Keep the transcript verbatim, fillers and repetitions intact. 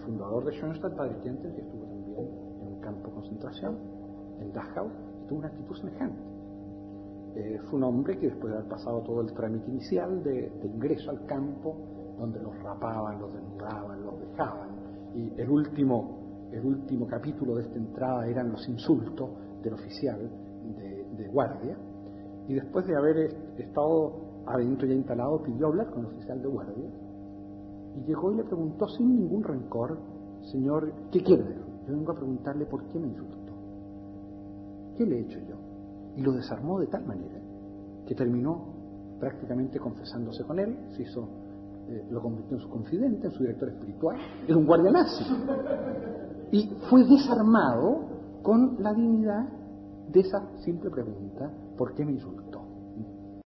fundador de Schoenstatt, padre Kenter, que estuvo también en un campo de concentración, en Dachau, y tuvo una actitud semejante. Eh, fue un hombre que después de haber pasado todo el trámite inicial de, de ingreso al campo, donde los rapaban, los desnudaban, los dejaban, y el último, el último capítulo de esta entrada eran los insultos del oficial de, de guardia, y después de haber est- estado adentro ya instalado, pidió hablar con el oficial de guardia, y llegó y le preguntó sin ningún rencor: señor, ¿qué quiere? Yo vengo a preguntarle por qué me insultó. ¿Qué le he hecho yo? Y lo desarmó de tal manera que terminó prácticamente confesándose con él, se hizo, eh, lo convirtió en su confidente, en su director espiritual, era un guardia nazi. Y fue desarmado con la dignidad de esa simple pregunta: ¿por qué me insultó?